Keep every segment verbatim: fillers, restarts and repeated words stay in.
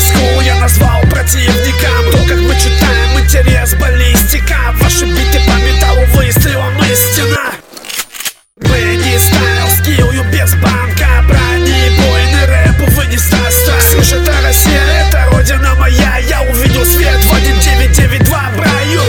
тезку я назвал противникам. То, как мы читаем, интерес, баллистика. Ваши биты по металлу выстрелом истина. Мы не стайл, скилл, без банка. Бронебойный рэп, увы, не состав. Слышь, это Россия, это родина моя. Я увидел свет в один девять девять два браю.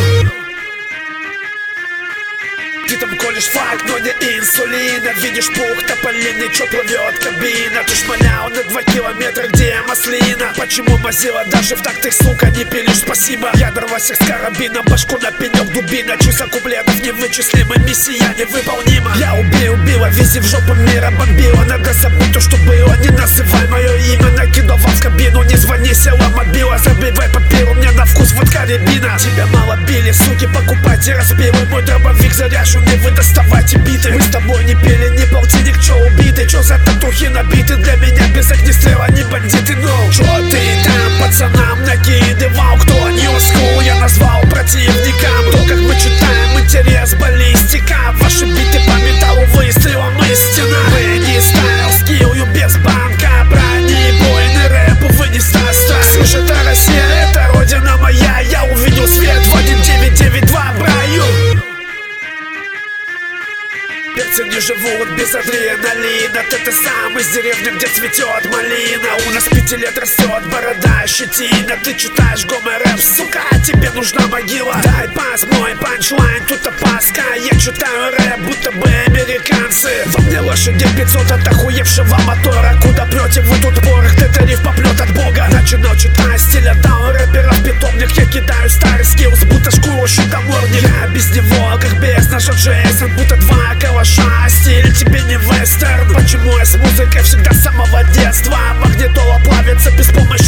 Ты там колешь факт, но не инсулина. Видишь пух тополиный, чё плывет кабина. Ты шмалял на два километра, где маслина. Почему мазила даже в так ты, сука, не пилишь? Спасибо. Я дорвался с карабина, башку на пенек дубина. Числа куплетов невычислимы, миссия невыполнима. Я убил, убила, вези в жопу мира бомбила. Надо забыть то, что было, не называй мое имя. Накидывал в кабину, не звони, села мобила. Забивай папиру, мне на вкус водка рябина. Тебя мало били, суки, покупайте распилы. Мой дробовик заряжен, не вы доставайте биты. Мы с тобой не пили, не полтинник, чё убиты? Чё за татухи набиты? Для меня без огнестрела не бандиты, но чё ты там пацанам накидывал? Кто ньюску я назвал противникам? То, как мы читаем, интерес, баллистика. Ваши биты по металлу выстрелом истина. Мы не стайл, скилл, без банка. Бронебойный рэп, увы, не состав. Слышь, это Россия, это родина моя. Я увидел свет в один девять девять два браю. Перцы не живут без адреналина. Ты, ты сам из деревни, где цветет малина. У нас пяти лет растет борода, щетина. Ты читаешь гомо-рэп, сука, тебе нужна могила. Дай пас, мой панчлайн, тут опаска. Я читаю рэп, будто бы американцы. Во мне лошади пятьсот от охуевшего мотора. Куда прете вы тут порох, ты тариф поплет от бога. Начинал читать стиля даун рэперов питомник. Я кидаю старый скиллс, будто шкуру щитоморник. Я без него, как без нашего Джейсон, будто два калаша. Стиль тебе не вестерн. Почему я с музыкой всегда с самого детства? Магнитола плавится без помощи